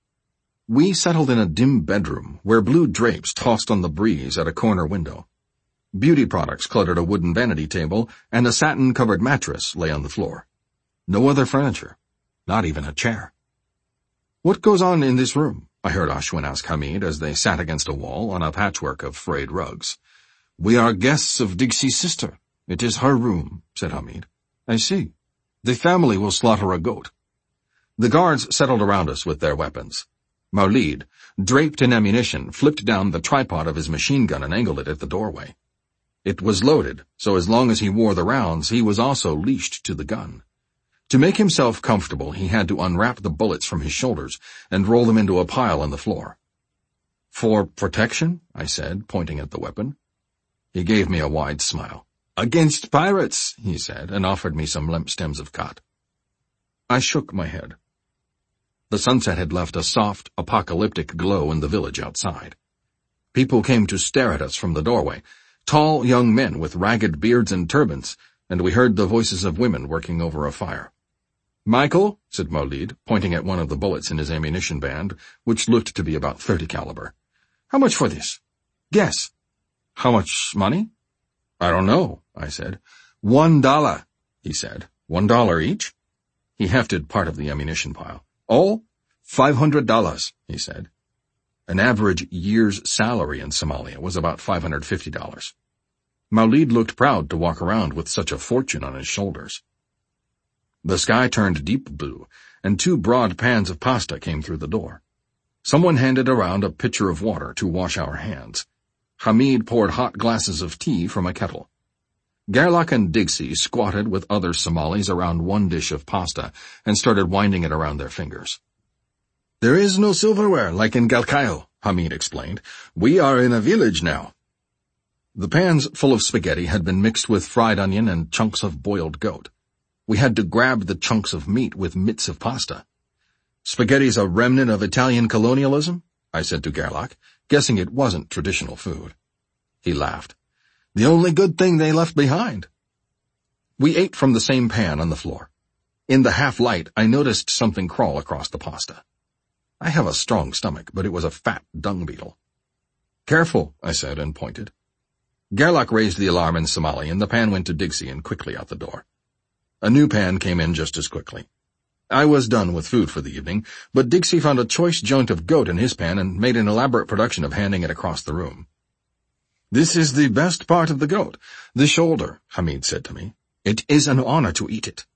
We settled in a dim bedroom where blue drapes tossed on the breeze at a corner window. Beauty products cluttered a wooden vanity table, and a satin-covered mattress lay on the floor. No other furniture, not even a chair. What goes on in this room? I heard Ashwin ask Hamid as they sat against a wall on a patchwork of frayed rugs. We are guests of Digsi's sister. It is her room, said Hamid. I see. The family will slaughter a goat. The guards settled around us with their weapons. Maulid, draped in ammunition, flipped down the tripod of his machine gun and angled it at the doorway. It was loaded, so as long as he wore the rounds, he was also leashed to the gun. To make himself comfortable, he had to unwrap the bullets from his shoulders and roll them into a pile on the floor. For protection? I said, pointing at the weapon. He gave me a wide smile. Against pirates, he said, and offered me some limp stems of khat. I shook my head. The sunset had left a soft, apocalyptic glow in the village outside. People came to stare at us from the doorway, tall young men with ragged beards and turbans, and we heard the voices of women working over a fire. "Michael," said Maulid, pointing at one of the bullets in his ammunition band, which looked to be about .30 caliber. "How much for this?" "Guess." "How much money?" "I don't know," I said. $1, he said. $1 each? He hefted part of the ammunition pile. "All? $500, he said. An average year's salary in Somalia was about $550. Maulid looked proud to walk around with such a fortune on his shoulders. The sky turned deep blue, and 2 broad pans of pasta came through the door. Someone handed around a pitcher of water to wash our hands. Hamid poured hot glasses of tea from a kettle. Gerlach and Dixie squatted with other Somalis around one dish of pasta and started winding it around their fingers. "There is no silverware like in Galkayo," Hamid explained. "We are in a village now." The pans full of spaghetti had been mixed with fried onion and chunks of boiled goat. We had to grab the chunks of meat with mitts of pasta. "Spaghetti's a remnant of Italian colonialism?" I said to Gerlach, guessing it wasn't traditional food. He laughed. "The only good thing they left behind." We ate from the same pan on the floor. In the half-light, I noticed something crawl across the pasta. I have a strong stomach, but it was a fat dung beetle. "Careful," I said and pointed. Gerlach raised the alarm in Somali, and the pan went to Dixie and quickly out the door. A new pan came in just as quickly. I was done with food for the evening, but Dixie found a choice joint of goat in his pan and made an elaborate production of handing it across the room. "This is the best part of the goat, the shoulder," Hamid said to me. "It is an honor to eat it."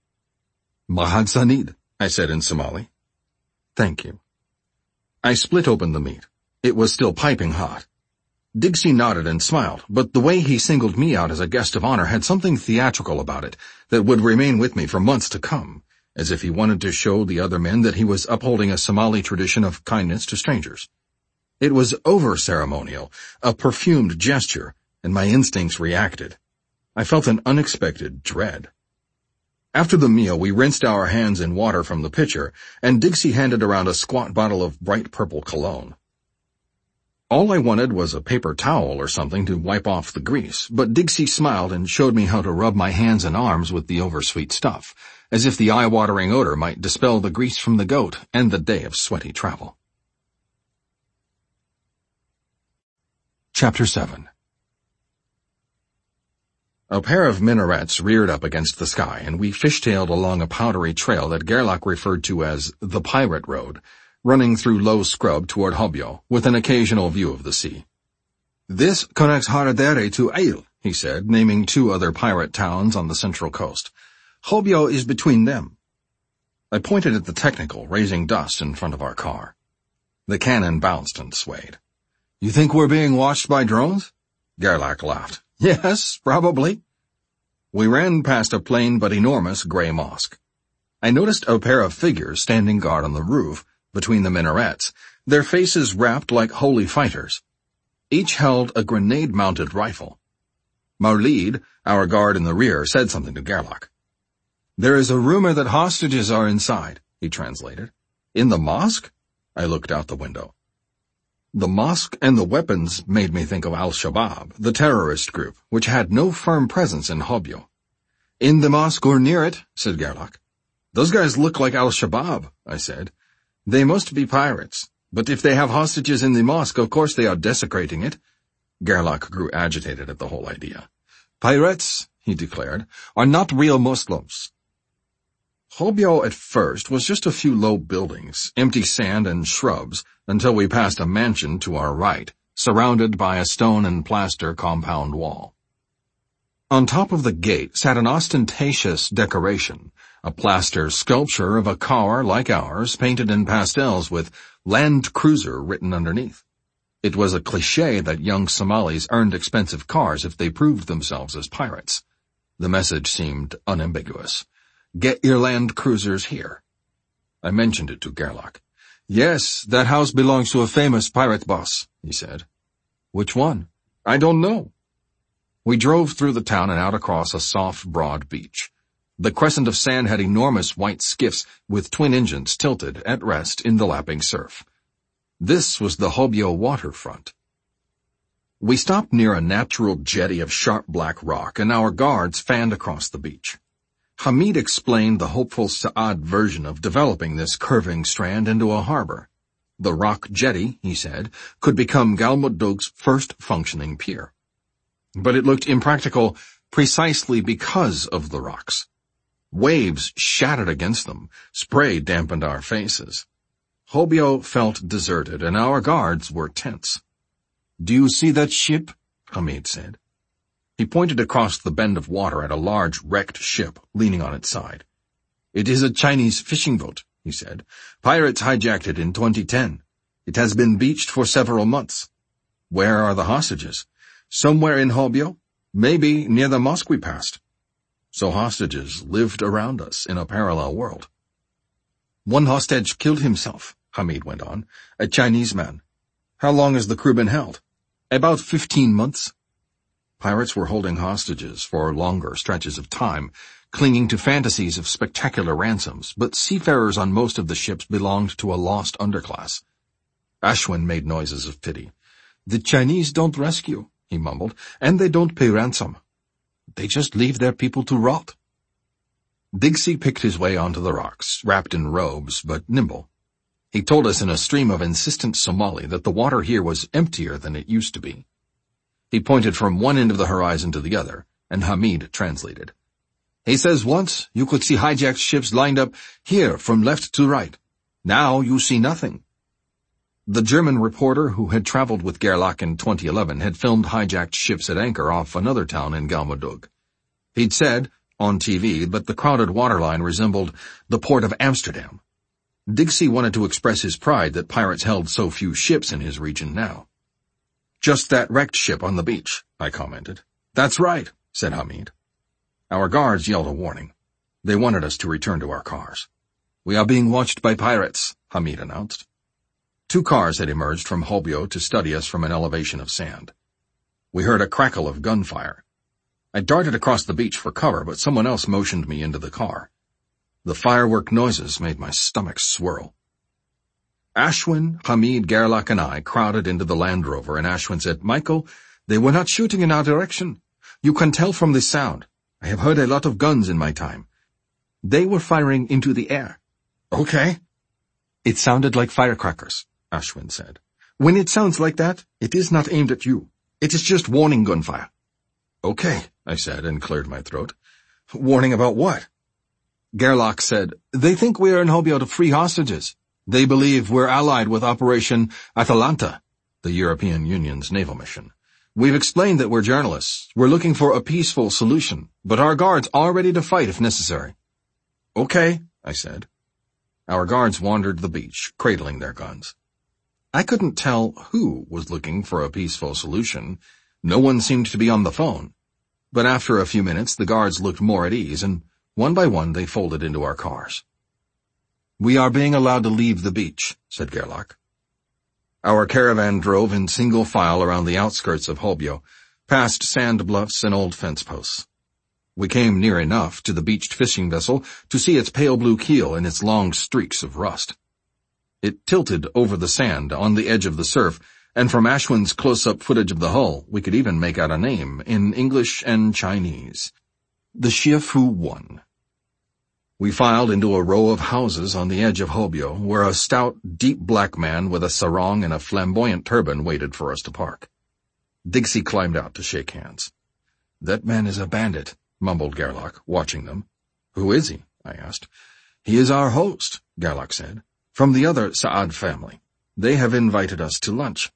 "Mahad Sanid," I said in Somali. "Thank you." I split open the meat. It was still piping hot. Dixie nodded and smiled, but the way he singled me out as a guest of honor had something theatrical about it that would remain with me for months to come, as if he wanted to show the other men that he was upholding a Somali tradition of kindness to strangers. It was over-ceremonial, a perfumed gesture, and my instincts reacted. I felt an unexpected dread. After the meal, we rinsed our hands in water from the pitcher, and Dixie handed around a squat bottle of bright purple cologne. All I wanted was a paper towel or something to wipe off the grease, but Dixie smiled and showed me how to rub my hands and arms with the oversweet stuff, as if the eye-watering odor might dispel the grease from the goat and the day of sweaty travel. Chapter 7. A pair of minarets reared up against the sky, and we fishtailed along a powdery trail that Gerlach referred to as the Pirate Road, running through low scrub toward Hobyo, with an occasional view of the sea. "This connects Haradere to Ail," he said, naming 2 other pirate towns on the central coast. "Hobyo is between them." I pointed at the technical, raising dust in front of our car. The cannon bounced and swayed. "You think we're being watched by drones?" Gerlach laughed. "Yes, probably." We ran past a plain but enormous gray mosque. I noticed a pair of figures standing guard on the roof, between the minarets, their faces wrapped like holy fighters. Each held a grenade-mounted rifle. Maulid, our guard in the rear, said something to Gerlach. "There is a rumor that hostages are inside," he translated. "In the mosque?" I looked out the window. The mosque and the weapons made me think of Al-Shabaab, the terrorist group, which had no firm presence in Hobyo. "In the mosque or near it," said Gerlach. "Those guys look like Al-Shabaab," I said. "They must be pirates, but if they have hostages in the mosque, of course they are desecrating it." Gerlach grew agitated at the whole idea. "Pirates," he declared, "are not real Muslims." Hobyo at first was just a few low buildings, empty sand and shrubs, until we passed a mansion to our right, surrounded by a stone and plaster compound wall. On top of the gate sat an ostentatious decoration, a plaster sculpture of a car like ours painted in pastels with Land Cruiser written underneath. It was a cliché that young Somalis earned expensive cars if they proved themselves as pirates. The message seemed unambiguous. "Get your Land Cruisers here." I mentioned it to Gerlach. "Yes, that house belongs to a famous pirate boss," he said. "Which one?" "I don't know." We drove through the town and out across a soft, broad beach. The crescent of sand had enormous white skiffs with twin engines tilted at rest in the lapping surf. This was the Hobyo waterfront. We stopped near a natural jetty of sharp black rock, and our guards fanned across the beach. Hamid explained the hopeful Saad version of developing this curving strand into a harbor. The rock jetty, he said, could become Galmudug's first functioning pier. But it looked impractical precisely because of the rocks. Waves shattered against them, spray dampened our faces. Hobyo felt deserted, and our guards were tense. "Do you see that ship?" Hamid said. He pointed across the bend of water at a large wrecked ship leaning on its side. "It is a Chinese fishing boat," he said. "Pirates hijacked it in 2010. It has been beached for several months." "Where are the hostages?" "Somewhere in Hobyo. Maybe near the mosque we passed." So hostages lived around us in a parallel world. "One hostage killed himself," Hamid went on. "A Chinese man." "How long has the crew been held?" "About 15 months. Pirates were holding hostages for longer stretches of time, clinging to fantasies of spectacular ransoms, but seafarers on most of the ships belonged to a lost underclass. Ashwin made noises of pity. "The Chinese don't rescue," he mumbled, "and they don't pay ransom. They just leave their people to rot." Digsy picked his way onto the rocks, wrapped in robes, but nimble. He told us in a stream of insistent Somali that the water here was emptier than it used to be. He pointed from one end of the horizon to the other, and Hamid translated. "He says once you could see hijacked ships lined up here from left to right. Now you see nothing." The German reporter who had traveled with Gerlach in 2011 had filmed hijacked ships at anchor off another town in Galmudug. He'd said, on TV, that the crowded waterline resembled the port of Amsterdam. Digsy wanted to express his pride that pirates held so few ships in his region now. "Just that wrecked ship on the beach," I commented. "That's right," said Hamid. Our guards yelled a warning. They wanted us to return to our cars. "We are being watched by pirates," Hamid announced. 2 cars had emerged from Hobyo to study us from an elevation of sand. We heard a crackle of gunfire. I darted across the beach for cover, but someone else motioned me into the car. The firework noises made my stomach swirl. Ashwin, Hamid, Gerlach, and I crowded into the Land Rover, and Ashwin said, "Michael, they were not shooting in our direction. You can tell from the sound. I have heard a lot of guns in my time. They were firing into the air." "Okay." "It sounded like firecrackers," Ashwin said. "When it sounds like that, it is not aimed at you. It is just warning gunfire." "Okay," I said, and cleared my throat. "Warning about what?" Gerlach said, "They think we are in Hobyo to free hostages. They believe we're allied with Operation Atalanta, the European Union's naval mission. We've explained that we're journalists. We're looking for a peaceful solution, but our guards are ready to fight if necessary." "Okay," I said. Our guards wandered the beach, cradling their guns. I couldn't tell who was looking for a peaceful solution. No one seemed to be on the phone. But after a few minutes, the guards looked more at ease, and one by one they folded into our cars. "We are being allowed to leave the beach," said Gerlach. Our caravan drove in single file around the outskirts of Hobyo, past sand bluffs and old fence posts. We came near enough to the beached fishing vessel to see its pale blue keel and its long streaks of rust. It tilted over the sand on the edge of the surf, and from Ashwin's close-up footage of the hull, we could even make out a name in English and Chinese. The Shiafu 1. We filed into a row of houses on the edge of Hobyo, where a stout, deep black man with a sarong and a flamboyant turban waited for us to park. Digsy climbed out to shake hands. "That man is a bandit," mumbled Gerlach, watching them. "Who is he?" I asked. "He is our host," Gerlach said, "from the other Saad family. They have invited us to lunch."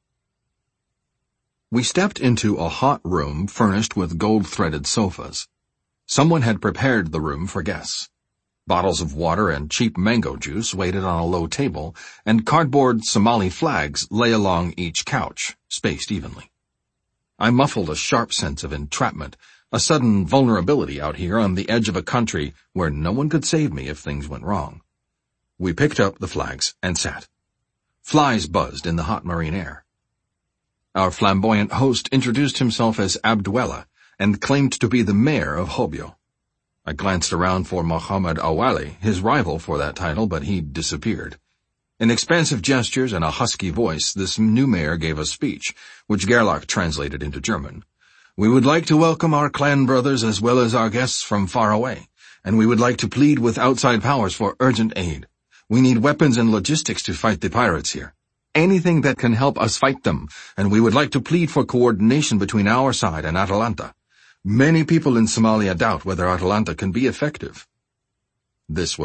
We stepped into a hot room furnished with gold-threaded sofas. Someone had prepared the room for guests. Bottles of water and cheap mango juice waited on a low table, and cardboard Somali flags lay along each couch, spaced evenly. I muffled a sharp sense of entrapment, a sudden vulnerability out here on the edge of a country where no one could save me if things went wrong. We picked up the flags and sat. Flies buzzed in the hot marine air. Our flamboyant host introduced himself as Abdullah and claimed to be the mayor of Hobyo. I glanced around for Muhammad Awali, his rival for that title, but he'd disappeared. In expansive gestures and a husky voice, this new mayor gave a speech, which Gerlach translated into German. "We would like to welcome our clan brothers as well as our guests from far away, and we would like to plead with outside powers for urgent aid. We need weapons and logistics to fight the pirates here. Anything that can help us fight them, and we would like to plead for coordination between our side and Atalanta. Many people in Somalia doubt whether Atalanta can be effective." This was